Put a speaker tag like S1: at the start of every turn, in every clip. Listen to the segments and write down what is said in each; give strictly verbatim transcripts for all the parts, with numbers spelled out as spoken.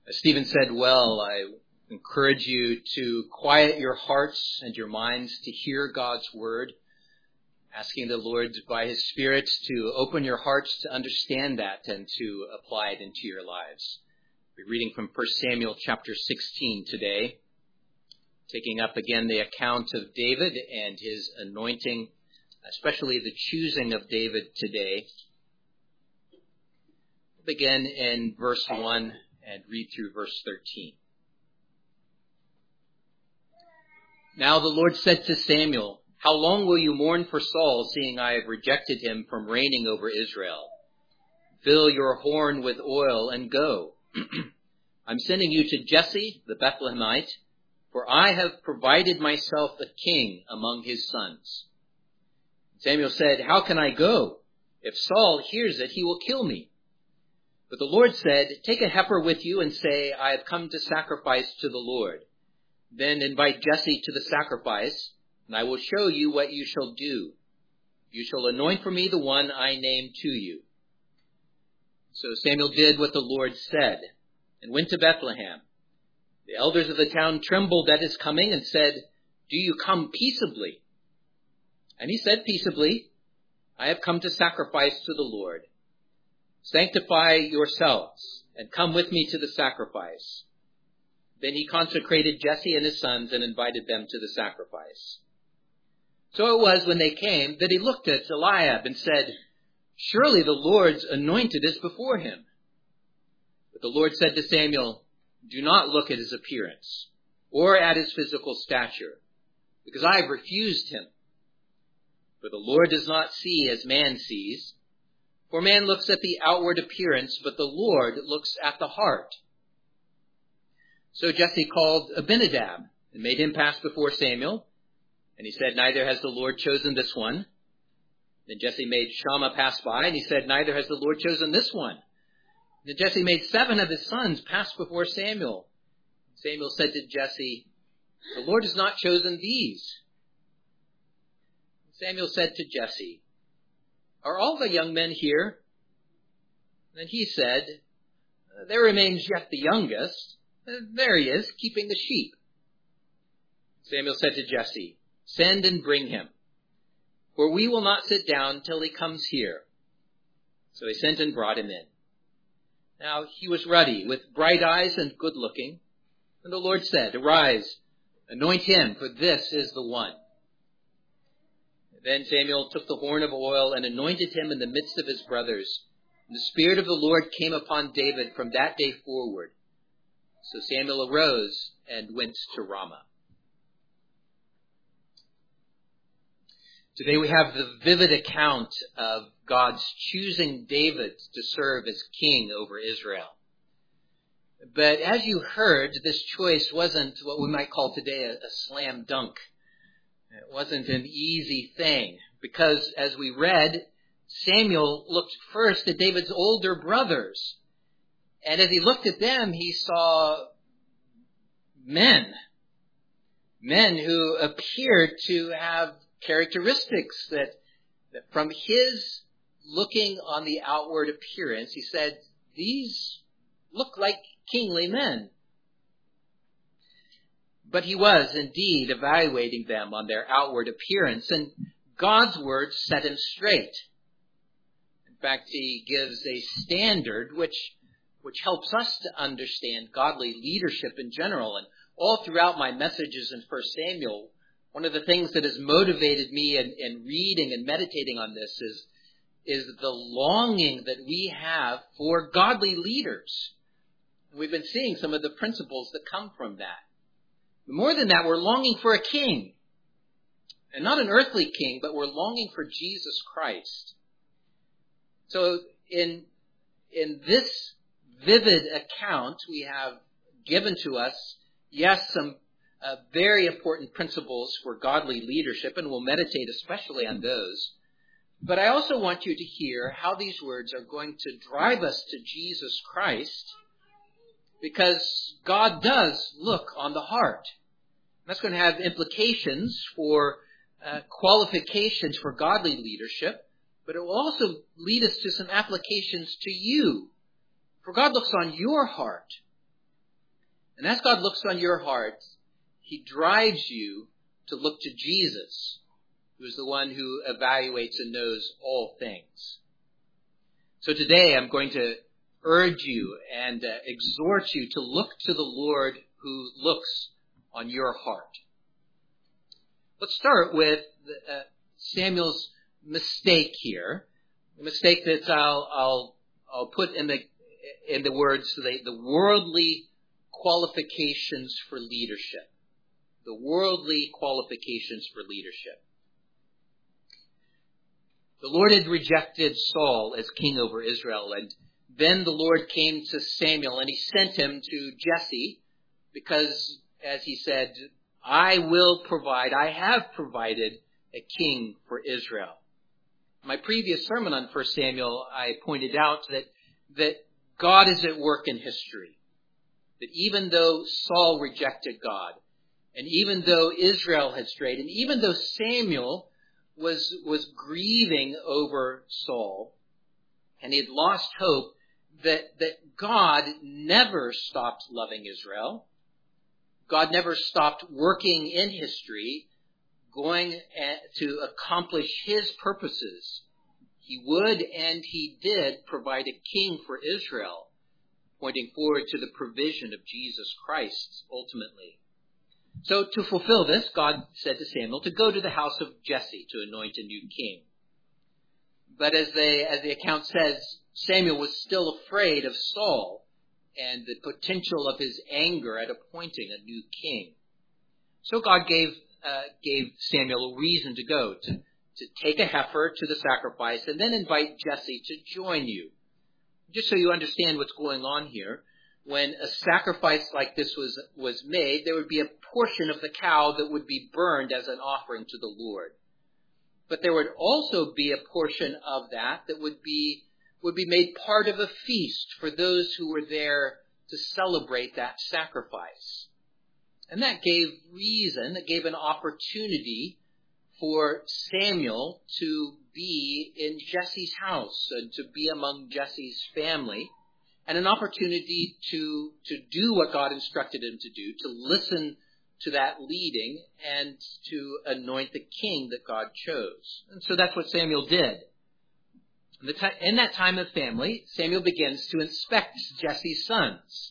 S1: As Stephen said well, I encourage you to quiet your hearts and your minds to hear God's word, asking the Lord by his Spirit to open your hearts to understand that and to apply it into your lives. We're reading from First Samuel chapter sixteen today, taking up again the account of David and his anointing, especially the choosing of David today. We'll begin in verse one and read through verse thirteen. Now the Lord said to Samuel, "How long will you mourn for Saul, seeing I have rejected him from reigning over Israel? Fill your horn with oil and go. I'm sending you to Jesse, the Bethlehemite, for I have provided myself a king among his sons." Samuel said, "How can I go? If Saul hears it, he will kill me." But the Lord said, "Take a heifer with you and say, 'I have come to sacrifice to the Lord.' Then invite Jesse to the sacrifice, and I will show you what you shall do. You shall anoint for me the one I name to you." So Samuel did what the Lord said and went to Bethlehem. The elders of the town trembled at his coming and said, "Do you come peaceably?" And he said peaceably, "I have come to sacrifice to the Lord. Sanctify yourselves and come with me to the sacrifice." Then he consecrated Jesse and his sons and invited them to the sacrifice. So it was when they came that he looked at Eliab and said, "Surely the Lord's anointed is before him." But the Lord said to Samuel, "Do not look at his appearance or at his physical stature, because I have refused him. For the Lord does not see as man sees. For man looks at the outward appearance, but the Lord looks at the heart." So Jesse called Abinadab and made him pass before Samuel. And he said, "Neither has the Lord chosen this one." Then Jesse made Shammah pass by, and he said, "Neither has the Lord chosen this one." Then Jesse made seven of his sons pass before Samuel. Samuel said to Jesse, "The Lord has not chosen these." Samuel said to Jesse, "Are all the young men here?" Then he said, "There remains yet the youngest. There he is, keeping the sheep." Samuel said to Jesse, "Send and bring him, for we will not sit down till he comes here." So he sent and brought him in. Now he was ruddy, with bright eyes and good looking. And the Lord said, "Arise, anoint him, for this is the one." Then Samuel took the horn of oil and anointed him in the midst of his brothers. And the Spirit of the Lord came upon David from that day forward. So Samuel arose and went to Ramah. Today we have the vivid account of God's choosing David to serve as king over Israel. But as you heard, this choice wasn't what we might call today a, a slam dunk. It wasn't an easy thing, because as we read, Samuel looked first at David's older brothers. And as he looked at them, he saw men, men who appeared to have characteristics that, that from his looking on the outward appearance, he said, "These look like kingly men." But he was indeed evaluating them on their outward appearance, and God's word set him straight. In fact, he gives a standard which which helps us to understand godly leadership in general. And all throughout my messages in First Samuel, one of the things that has motivated me in, in reading and meditating on this is, is the longing that we have for godly leaders. And we've been seeing some of the principles that come from that. But more than that, we're longing for a king. And not an earthly king, but we're longing for Jesus Christ. So in, in this vivid account we have given to us, yes, some uh, very important principles for godly leadership, and we'll meditate especially on those. But I also want you to hear how these words are going to drive us to Jesus Christ, because God does look on the heart. That's going to have implications for uh, qualifications for godly leadership, but it will also lead us to some applications to you. For God looks on your heart. And as God looks on your heart, he drives you to look to Jesus, who is the one who evaluates and knows all things. So today I'm going to urge you and uh, exhort you to look to the Lord who looks on your heart. Let's start with uh, Samuel's mistake here. The mistake that I'll, I'll, I'll put in the, in the words, the, the worldly qualifications for leadership. The worldly qualifications for leadership. The Lord had rejected Saul as king over Israel, and then the Lord came to Samuel and he sent him to Jesse because, as he said, I will provide, I have provided a king for Israel. In my previous sermon on First Samuel, I pointed out that, that God is at work in history. That even though Saul rejected God, and even though Israel had strayed, and even though Samuel was, was grieving over Saul, and he had lost hope, that, that God never stopped loving Israel. God never stopped working in history, going to accomplish his purposes. He would and he did provide a king for Israel, pointing forward to the provision of Jesus Christ ultimately. So to fulfill this, God said to Samuel to go to the house of Jesse to anoint a new king. But as, they, as the account says, Samuel was still afraid of Saul and the potential of his anger at appointing a new king. So God gave uh, gave Samuel a reason to go, to, to take a heifer to the sacrifice and then invite Jesse to join you. Just so you understand what's going on here, when a sacrifice like this was, was made, there would be a portion of the cow that would be burned as an offering to the Lord. But there would also be a portion of that that would be would be made part of a feast for those who were there to celebrate that sacrifice. And that gave reason, that gave an opportunity for Samuel to be in Jesse's house and to be among Jesse's family, and an opportunity to, to do what God instructed him to do, to listen to that leading and to anoint the king that God chose. And so that's what Samuel did. In, the t- in that time of family, Samuel begins to inspect Jesse's sons.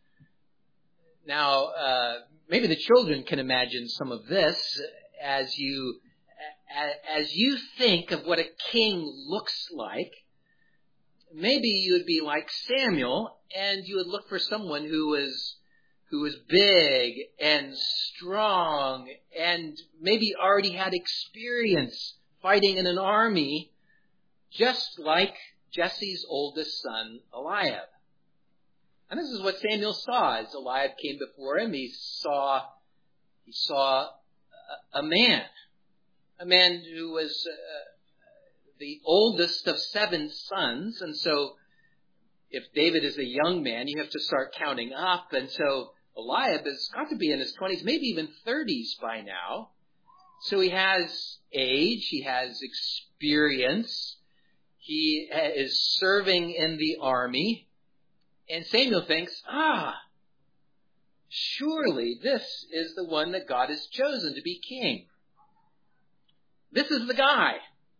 S1: Now, uh, maybe the children can imagine some of this as you, as you think of what a king looks like. Maybe you would be like Samuel and you would look for someone who was who was big and strong and maybe already had experience fighting in an army, just like Jesse's oldest son, Eliab. And this is what Samuel saw as Eliab came before him. He saw, he saw a, a man, a man who was uh, the oldest of seven sons. And so if David is a young man, you have to start counting up. And so Eliab has got to be in his twenties, maybe even thirties by now. So he has age, he has experience, he is serving in the army. And Samuel thinks, ah, surely this is the one that God has chosen to be king. This is the guy.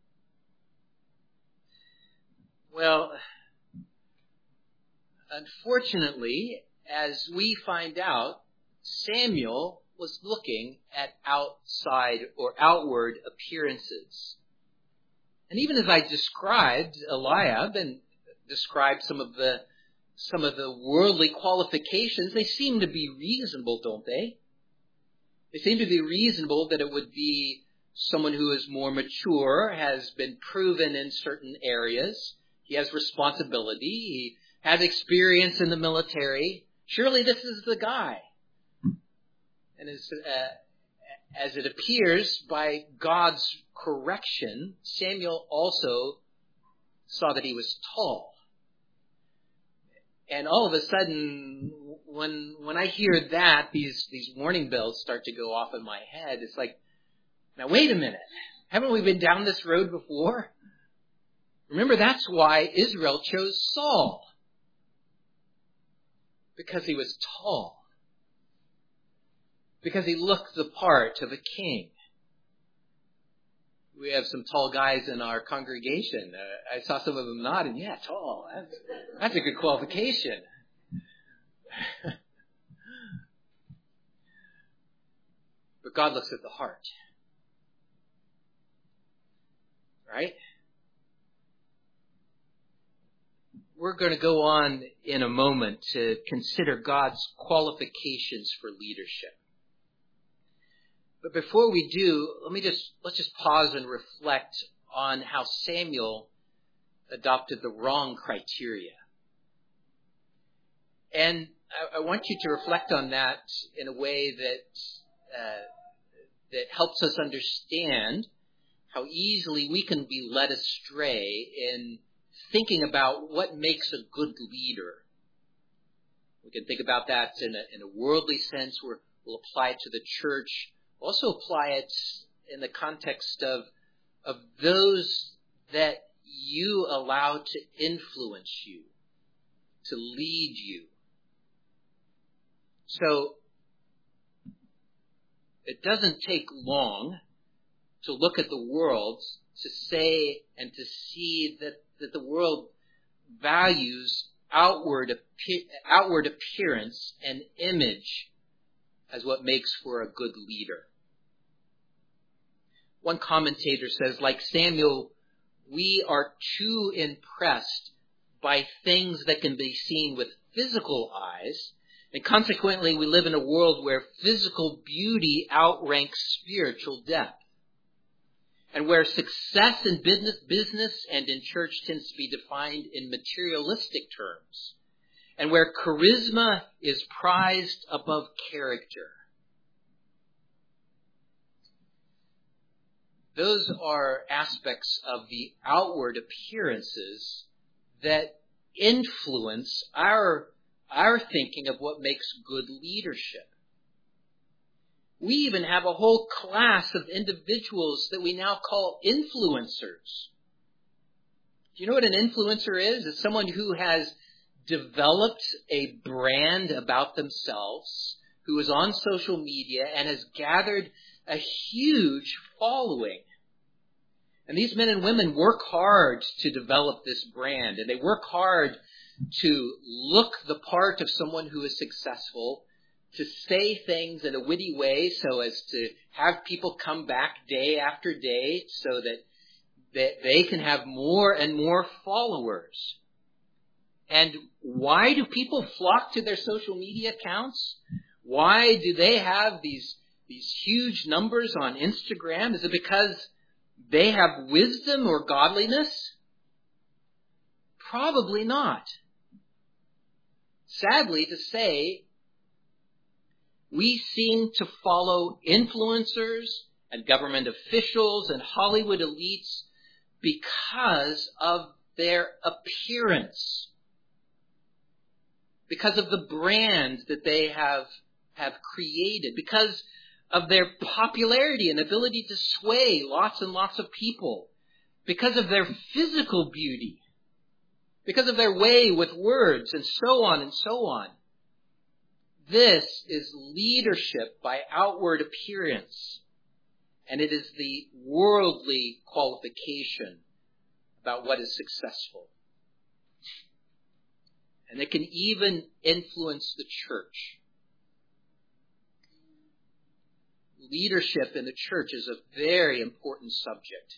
S1: Well, unfortunately, as we find out, Samuel was looking at outside or outward appearances. And even as I described Eliab and described some of the some of the worldly qualifications, they seem to be reasonable, don't they? They seem to be reasonable that it would be someone who is more mature, has been proven in certain areas. He has responsibility. He has experience in the military. Surely this is the guy. And as, uh, as it appears by God's correction, Samuel also saw that he was tall. And all of a sudden, when when I hear that, these, these warning bells start to go off in my head. It's like, now wait a minute. Haven't we been down this road before? Remember, that's why Israel chose Saul. Because he was tall. because he looked the part of a king. We have some tall guys in our congregation. Uh, I saw some of them nodding. Yeah, tall. That's, that's a good qualification. But God looks at the heart. Right? We're going to go on in a moment to consider God's qualifications for leadership. But before we do, let me just, let's just pause and reflect on how Samuel adopted the wrong criteria. And I, I want you to reflect on that in a way that, uh, that helps us understand how easily we can be led astray in thinking about what makes a good leader. We can think about that in a, in a worldly sense. We're, we'll apply it to the church. Also apply it in the context of, of those that you allow to influence you, to lead you. So it doesn't take long to look at the world to say and to see that, that the world values outward, outward appearance and image as what makes for a good leader. One commentator says, like Samuel, we are too impressed by things that can be seen with physical eyes, and consequently we live in a world where physical beauty outranks spiritual depth, and where success in business, business and in church tends to be defined in materialistic terms, and where charisma is prized above character. Those are aspects of the outward appearances that influence our, our thinking of what makes good leadership. We even have a whole class of individuals that we now call influencers. Do you know what an influencer is? It's someone who has developed a brand about themselves, who is on social media and has gathered a huge following. And these men and women work hard to develop this brand, and they work hard to look the part of someone who is successful, to say things in a witty way so as to have people come back day after day so that, that they can have more and more followers. And why do people flock to their social media accounts? Why do they have these These huge numbers on Instagram? Is it because they have wisdom or godliness? Probably not. Sadly to say, we seem to follow influencers and government officials and Hollywood elites because of their appearance, because of the brand that they have, have created, because of their popularity and ability to sway lots and lots of people, because of their physical beauty, because of their way with words, and so on and so on. This is leadership by outward appearance, and it is the worldly qualification about what is successful. And it can even influence the church. Leadership in the church is a very important subject.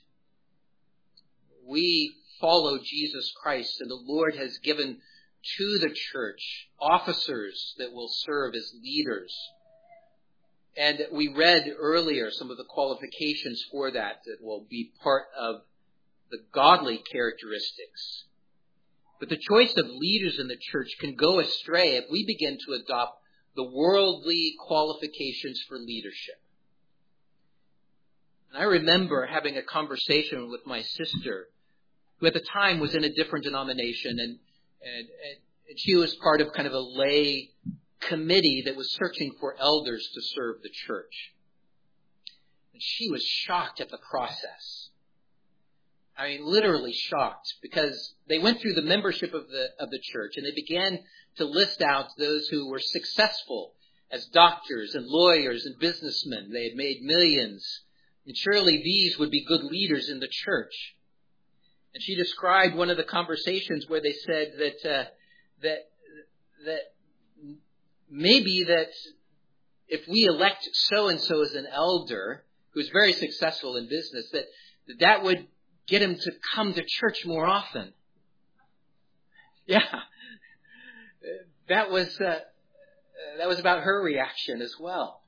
S1: We follow Jesus Christ, and the Lord has given to the church officers that will serve as leaders. And we read earlier some of the qualifications for that that will be part of the godly characteristics. But the choice of leaders in the church can go astray if we begin to adopt the worldly qualifications for leadership. I remember having a conversation with my sister, who at the time was in a different denomination, and, and, and she was part of kind of a lay committee that was searching for elders to serve the church. And she was shocked at the process. I mean, literally shocked, because they went through the membership of the of the church, and they began to list out those who were successful as doctors and lawyers and businessmen. They had made millions. And surely these would be good leaders in the church. And she described one of the conversations where they said that uh, that that maybe that if we elect so-and-so as an elder who's very successful in business, that that would get him to come to church more often. Yeah, that was uh, that was about her reaction as well.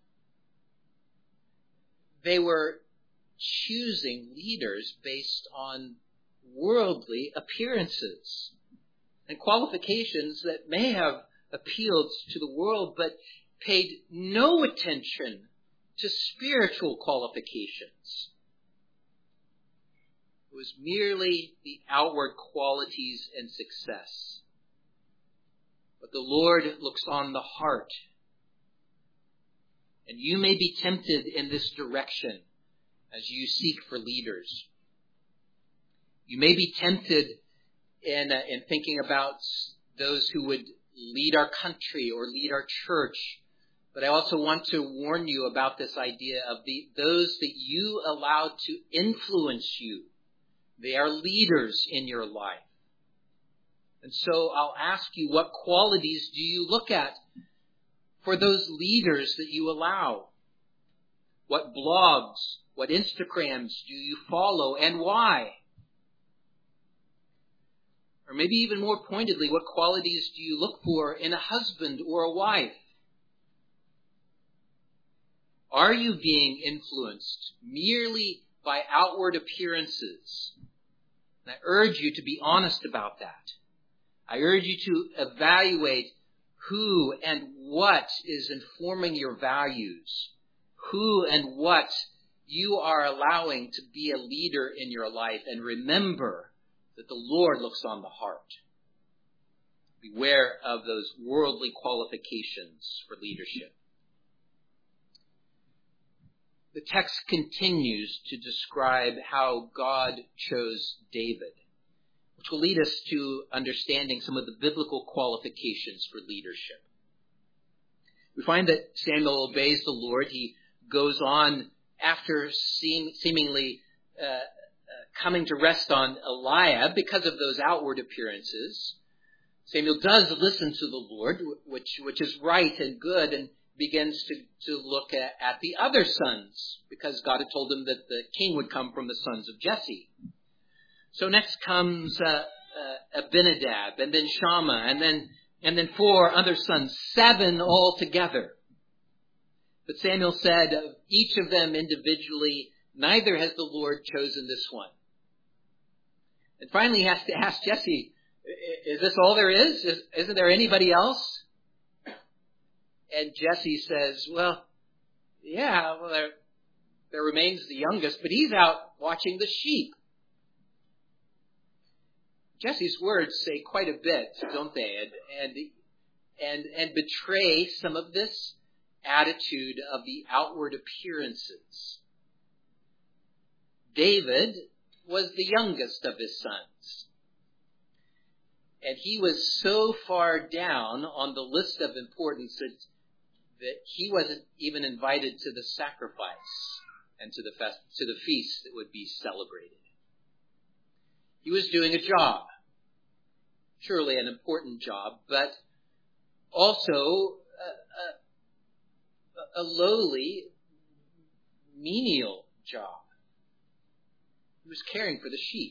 S1: They were choosing leaders based on worldly appearances and qualifications that may have appealed to the world, but paid no attention to spiritual qualifications. It was merely the outward qualities and success. But the Lord looks on the heart. And you may be tempted in this direction as you seek for leaders. You may be tempted in, uh, in thinking about those who would lead our country or lead our church. But I also want to warn you about this idea of the those that you allow to influence you. They are leaders in your life. And so I'll ask you, what qualities do you look at for those leaders that you allow? What blogs, what Instagrams do you follow, and why? Or maybe even more pointedly, what qualities do you look for in a husband or a wife? Are you being influenced merely by outward appearances? And I urge you to be honest about that. I urge you to evaluate who and what is informing your values, who and what you are allowing to be a leader in your life, and remember that the Lord looks on the heart. Beware of those worldly qualifications for leadership. The text continues to describe how God chose David, which will lead us to understanding some of the biblical qualifications for leadership. We find that Samuel obeys the Lord. He goes on after seem, seemingly uh, uh, coming to rest on Eliab because of those outward appearances. Samuel does listen to the Lord, which, which is right and good, and begins to, to look at, at the other sons, because God had told him that the king would come from the sons of Jesse. So next comes uh, uh, Abinadab, and then Shammah, and then and then four other sons, seven altogether. But Samuel said of each of them individually, neither has the Lord chosen this one. And finally he has to ask Jesse, is this all there is? is isn't there anybody else? And Jesse says, well, yeah, well, there, there remains the youngest, but he's out watching the sheep. Jesse's words say quite a bit, don't they? And, and, and betray some of this attitude of the outward appearances. David was the youngest of his sons. And he was so far down on the list of importance that, that he wasn't even invited to the sacrifice and to the fest, to the feast that would be celebrated. He was doing a job, surely an important job, but also a, a, a lowly, menial job. He was caring for the sheep.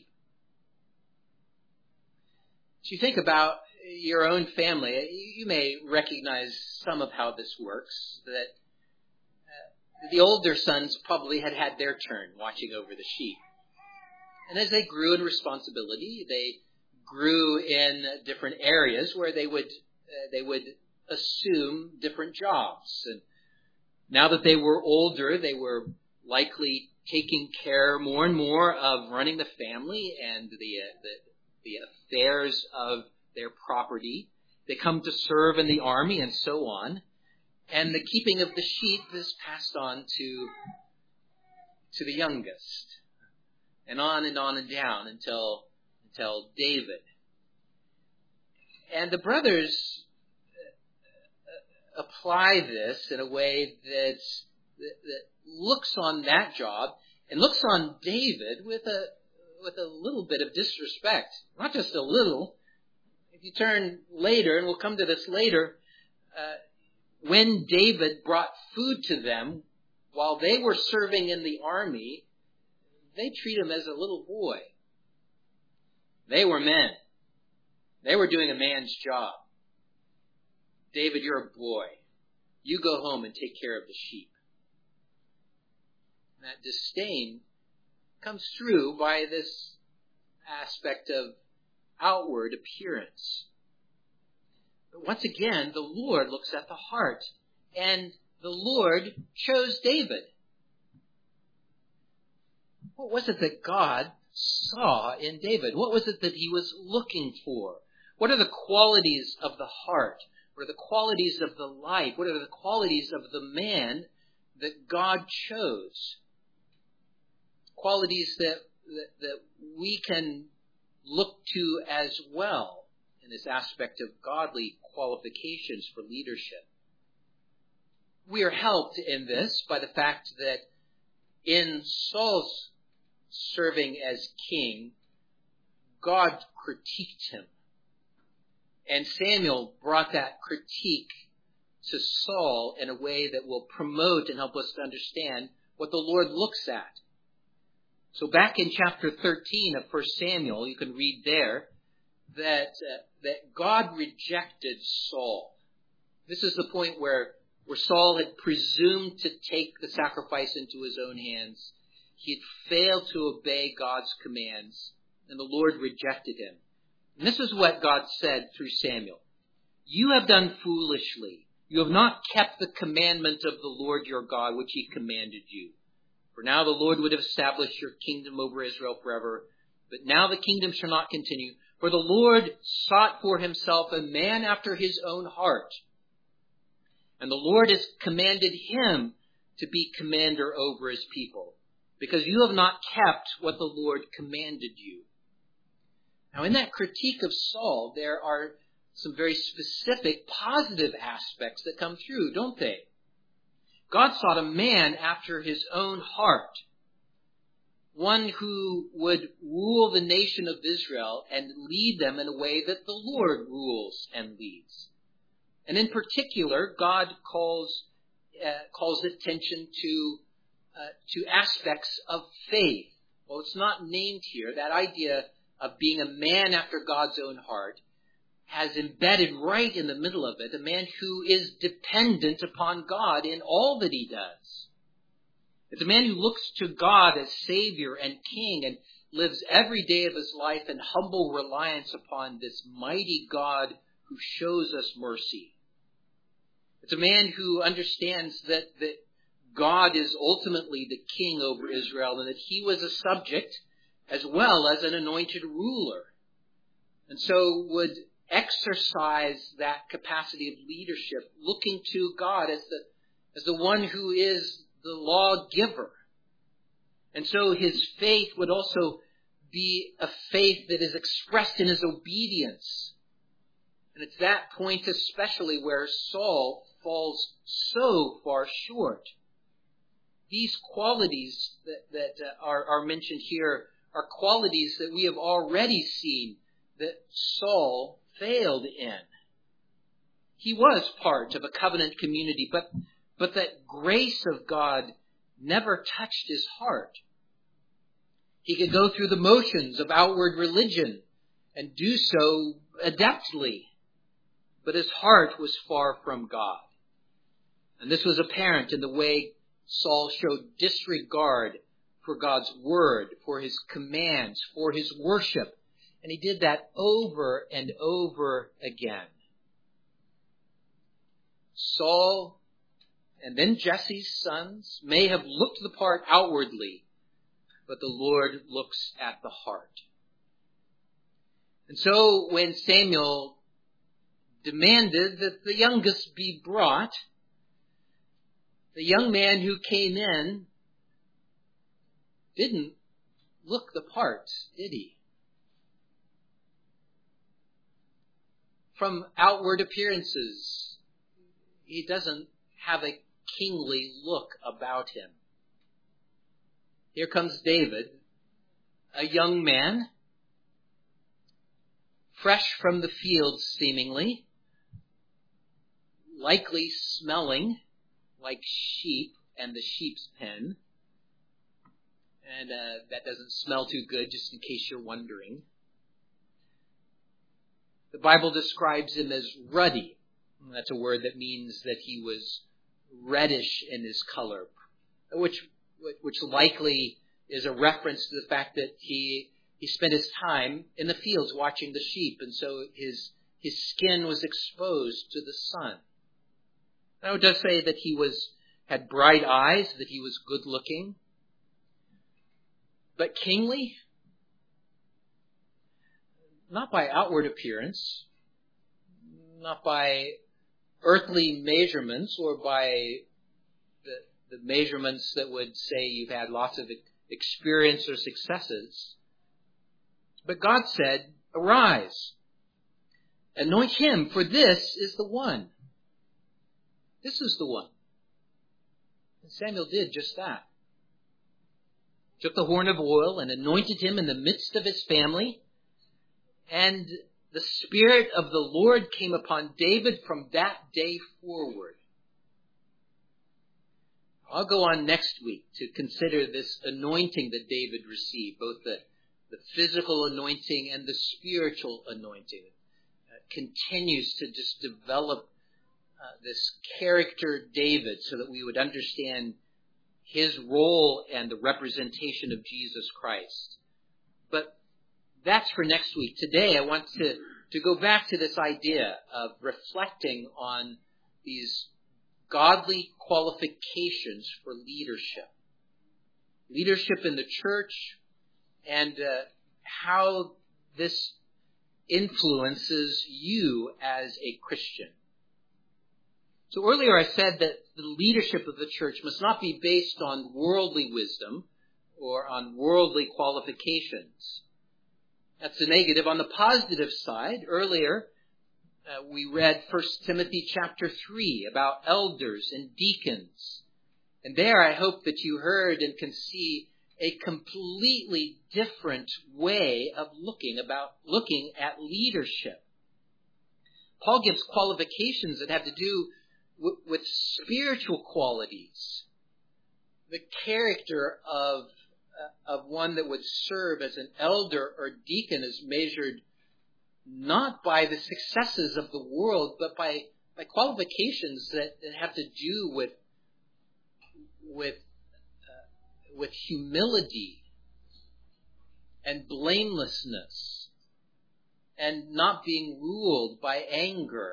S1: As you think about your own family, you may recognize some of how this works, that uh, the older sons probably had had their turn watching over the sheep. And as they grew in responsibility, they grew in different areas where they would uh, they would assume different jobs. And now that they were older, they were likely taking care more and more of running the family and the uh, the the affairs of their property. They come to serve in the army and so on. And the keeping of the sheep is passed on to, to the youngest. And on and on and down until, until David. And the brothers apply this in a way that's, that, that looks on that job and looks on David with a with a little bit of disrespect. Not just a little. If you turn later, and we'll come to this later, uh, when David brought food to them while they were serving in the army, they treat him as a little boy. They were men. They were doing a man's job. David, you're a boy. You go home and take care of the sheep. And that disdain comes through by this aspect of outward appearance. But once again, the Lord looks at the heart, and the Lord chose David. What was it that God saw in David? What was it that he was looking for? What are the qualities of the heart? What are the qualities of the life? What are the qualities of the man that God chose? Qualities that, that, that we can look to as well in this aspect of godly qualifications for leadership. We are helped in this by the fact that in Saul's serving as king, God critiqued him. And Samuel brought that critique to Saul in a way that will promote and help us to understand what the Lord looks at. So back in chapter thirteen of First Samuel, you can read there that uh, that God rejected Saul. This is the point where, where Saul had presumed to take the sacrifice into his own hands. He had failed to obey God's commands, and the Lord rejected him. And this is what God said through Samuel. You have done foolishly. You have not kept the commandment of the Lord your God, which he commanded you. For now the Lord would have established your kingdom over Israel forever. But now the kingdom shall not continue. For the Lord sought for himself a man after his own heart. And the Lord has commanded him to be commander over his people, because you have not kept what the Lord commanded you. Now, in that critique of Saul, there are some very specific positive aspects that come through, don't they? God sought a man after his own heart, one who would rule the nation of Israel and lead them in a way that the Lord rules and leads. And in particular, God calls uh, calls attention to uh, to aspects of faith. Well, it's not named here. That idea of being a man after God's own heart has embedded right in the middle of it a man who is dependent upon God in all that he does. It's a man who looks to God as Savior and King and lives every day of his life in humble reliance upon this mighty God who shows us mercy. It's a man who understands that, that God is ultimately the king over Israel and that he was a subject as well as an anointed ruler. And so would exercise that capacity of leadership, looking to God as the, as the one who is the lawgiver. And so his faith would also be a faith that is expressed in his obedience. And it's that point especially where Saul falls so far short. These qualities that, that uh, are, are mentioned here are qualities that we have already seen that Saul failed in. He was part of a covenant community, but, but that grace of God never touched his heart. He could go through the motions of outward religion and do so adeptly, but his heart was far from God. And this was apparent in the way Saul showed disregard for God's word, for his commands, for his worship. And he did that over and over again. Saul and then Jesse's sons may have looked the part outwardly, but the Lord looks at the heart. And so when Samuel demanded that the youngest be brought, the young man who came in didn't look the part, did he? From outward appearances, he doesn't have a kingly look about him. Here comes David, a young man, fresh from the fields seemingly, likely smelling like sheep and the sheep's pen. And uh, that doesn't smell too good, just in case you're wondering. The Bible describes him as ruddy. That's a word that means that he was reddish in his color, which which likely is a reference to the fact that he he spent his time in the fields watching the sheep, and so his his skin was exposed to the sun. Now it does say that he was had bright eyes, that he was good looking, but kingly, not by outward appearance, not by earthly measurements or by the, the measurements that would say you've had lots of experience or successes. But God said, arise, anoint him, for this is the one. This is the one. And Samuel did just that. Took the horn of oil and anointed him in the midst of his family. And the Spirit of the Lord came upon David from that day forward. I'll go on next week to consider this anointing that David received, both the, the physical anointing and the spiritual anointing. It continues to just develop uh, this character David so that we would understand his role and the representation of Jesus Christ. But that's for next week. Today I want to, to go back to this idea of reflecting on these godly qualifications for leadership. Leadership in the church and uh, how this influences you as a Christian. So earlier I said that the leadership of the church must not be based on worldly wisdom or on worldly qualifications. That's the negative. On the positive side, earlier uh, we read First Timothy chapter three about elders and deacons. And there I hope that you heard and can see a completely different way of looking about looking at leadership. Paul gives qualifications that have to do w- with spiritual qualities. The character of of one that would serve as an elder or deacon is measured not by the successes of the world, but by, by qualifications that, that have to do with with uh, with humility and blamelessness and not being ruled by anger,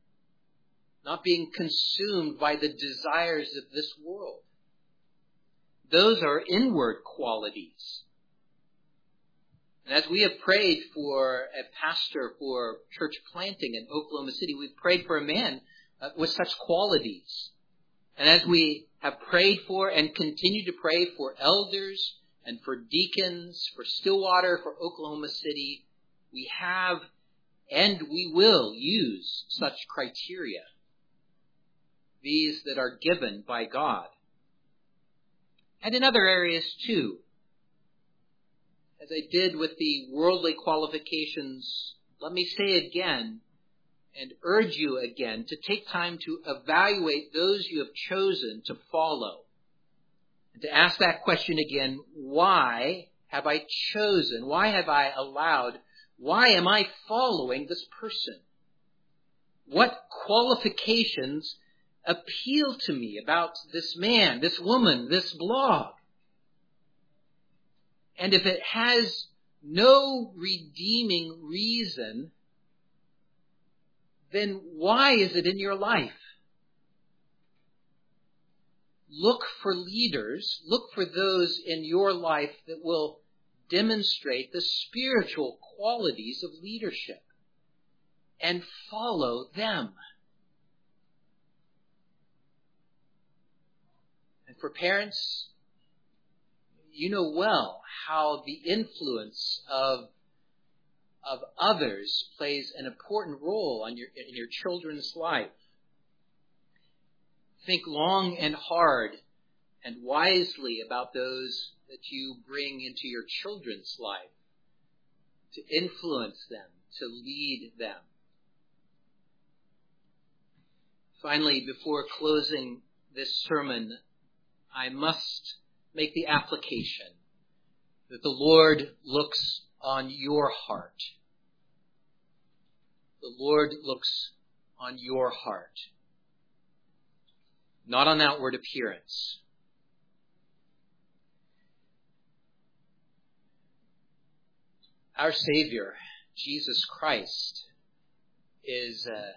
S1: not being consumed by the desires of this world. Those are inward qualities. And as we have prayed for a pastor for church planting in Oklahoma City, we've prayed for a man uh, with such qualities. And as we have prayed for and continue to pray for elders and for deacons, for Stillwater, for Oklahoma City, we have and we will use such criteria. These that are given by God. And in other areas too. As I did with the worldly qualifications, let me say again and urge you again to take time to evaluate those you have chosen to follow. And to ask that question again, why have I chosen? Why have I allowed? Why am I following this person? What qualifications appeal to me about this man, this woman, this blog? And if it has no redeeming reason, then why is it in your life? Look for leaders, look for those in your life that will demonstrate the spiritual qualities of leadership and follow them. And for parents, you know well how the influence of, of others plays an important role on your, in your children's life. Think long and hard and wisely about those that you bring into your children's life, to influence them, to lead them. Finally, before closing this sermon, I must make the application that the Lord looks on your heart. The Lord looks on your heart, not on outward appearance. Our Savior, Jesus Christ, is uh,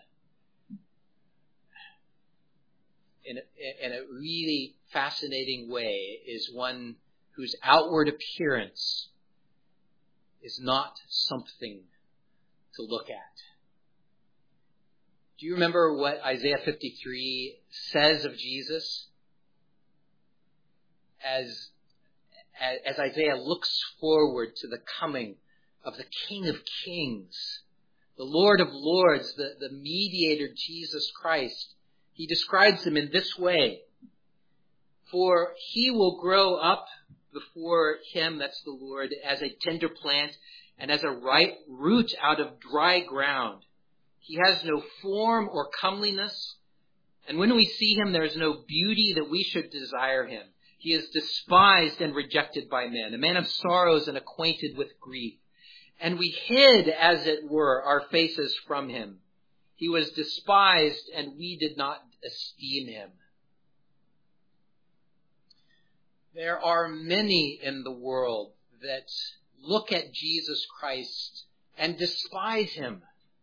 S1: in, a, in a really fascinating way, is one whose outward appearance is not something to look at. Do you remember what Isaiah fifty-three says of Jesus? As, as, as Isaiah looks forward to the coming of the King of Kings, the Lord of Lords, the, the mediator Jesus Christ, he describes him in this way. For he will grow up before him, that's the Lord, as a tender plant and as a ripe root out of dry ground. He has no form or comeliness, and when we see him, there is no beauty that we should desire him. He is despised and rejected by men, a man of sorrows and acquainted with grief. And we hid, as it were, our faces from him. He was despised, and we did not esteem him. There are many in the world that look at Jesus Christ and despise him.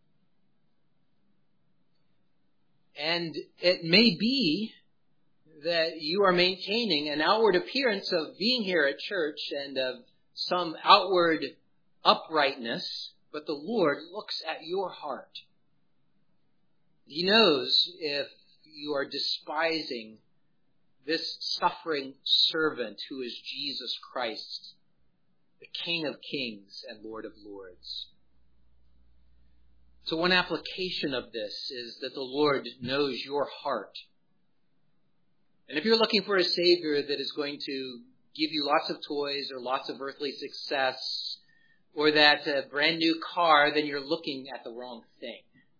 S1: And it may be that you are maintaining an outward appearance of being here at church and of some outward uprightness, but the Lord looks at your heart. He knows if you are despising this suffering servant who is Jesus Christ, the King of Kings and Lord of Lords. So one application of this is that the Lord knows your heart. And if you're looking for a Savior that is going to give you lots of toys or lots of earthly success or that uh, brand new car, then you're looking at the wrong thing.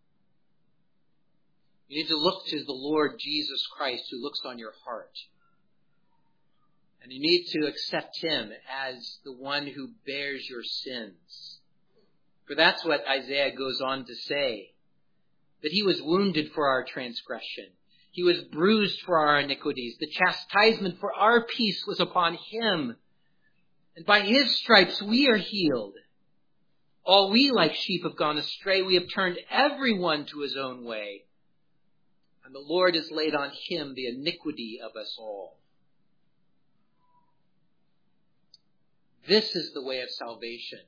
S1: You need to look to the Lord Jesus Christ who looks on your heart. And you need to accept him as the one who bears your sins. For that's what Isaiah goes on to say, that he was wounded for our transgression. He was bruised for our iniquities. The chastisement for our peace was upon him. And by his stripes we are healed. All we like sheep have gone astray. We have turned everyone to his own way. And the Lord has laid on him the iniquity of us all. This is the way of salvation.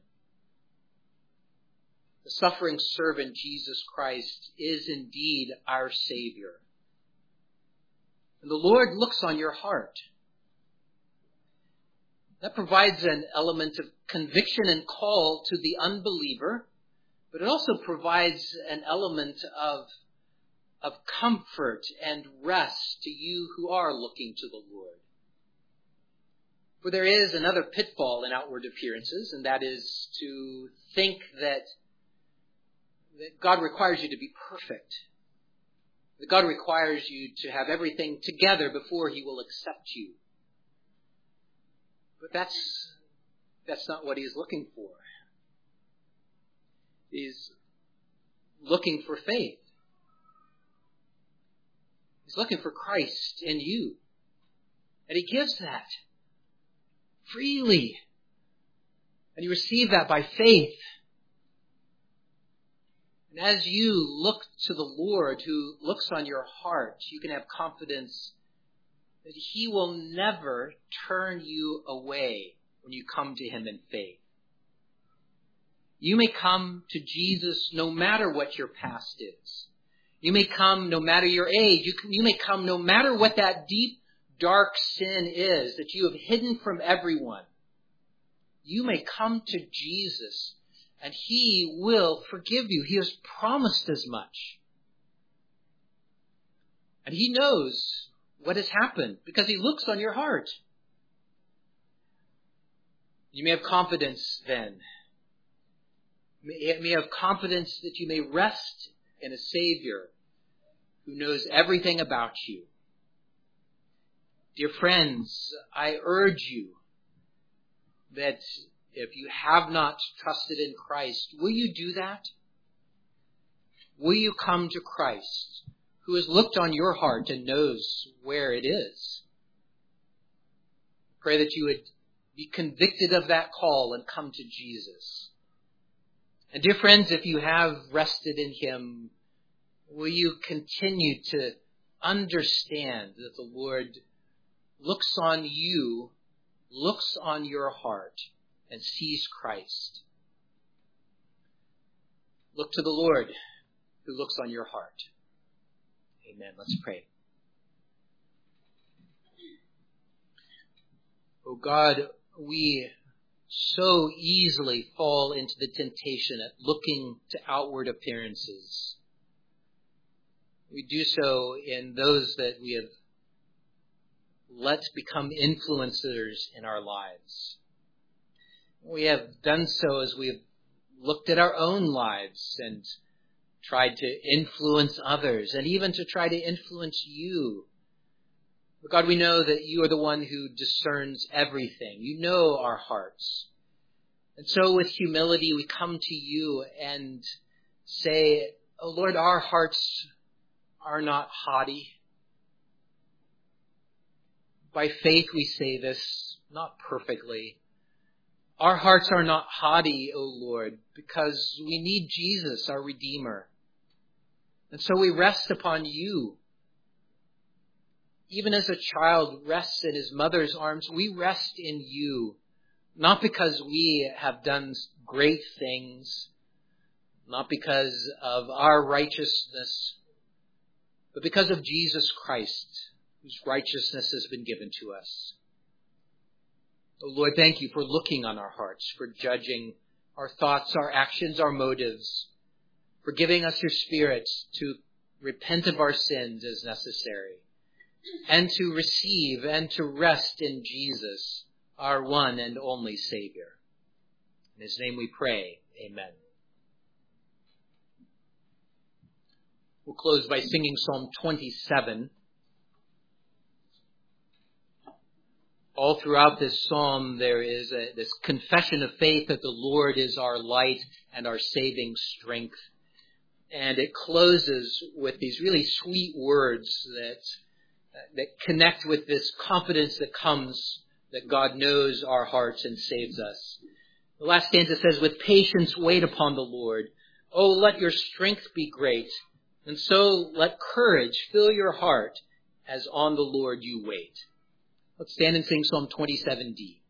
S1: The suffering servant, Jesus Christ, is indeed our Savior. And the Lord looks on your heart. That provides an element of conviction and call to the unbeliever, but it also provides an element of, of comfort and rest to you who are looking to the Lord. For there is another pitfall in outward appearances, and that is to think that that God requires you to be perfect. That God requires you to have everything together before he will accept you. But that's, that's not what he is looking for. He's looking for faith. He's looking for Christ in you. And he gives that freely. And you receive that by faith. And as you look to the Lord who looks on your heart, you can have confidence that he will never turn you away when you come to him in faith. You may come to Jesus no matter what your past is. You may come no matter your age. You, can, you may come no matter what that deep, dark sin is that you have hidden from everyone. You may come to Jesus and he will forgive you. He has promised as much. And he knows what has happened because he looks on your heart. You may have confidence then. You may have confidence that you may rest in a Savior who knows everything about you. Dear friends, I urge you that if you have not trusted in Christ, will you do that? Will you come to Christ, who has looked on your heart and knows where it is? Pray that you would be convicted of that call and come to Jesus. And dear friends, if you have rested in him, will you continue to understand that the Lord looks on you, looks on your heart, and sees Christ? Look to the Lord who looks on your heart. Amen. Let's pray. Oh God, we so easily fall into the temptation at looking to outward appearances. We do so in those that we have let become influencers in our lives. We have done so as we have looked at our own lives and tried to influence others and even to try to influence you. But God, we know that you are the one who discerns everything. You know our hearts. And so with humility, we come to you and say, oh Lord, our hearts are not haughty. By faith we say this, not perfectly. Our hearts are not haughty, O Lord, because we need Jesus, our Redeemer. And so we rest upon you. Even as a child rests in his mother's arms, we rest in you, not because we have done great things, not because of our righteousness, but because of Jesus Christ, whose righteousness has been given to us. Oh Lord, thank you for looking on our hearts, for judging our thoughts, our actions, our motives, for giving us your Spirit to repent of our sins as necessary, and to receive and to rest in Jesus, our one and only Savior. In his name we pray, amen. We'll close by singing Psalm twenty-seven. All throughout this psalm, there is a, this confession of faith that the Lord is our light and our saving strength. And it closes with these really sweet words that, that connect with this confidence that comes that God knows our hearts and saves us. The last stanza says, with patience wait upon the Lord. Oh, let your strength be great. And so let courage fill your heart as on the Lord you wait. Let's stand and sing Psalm twenty-seven D.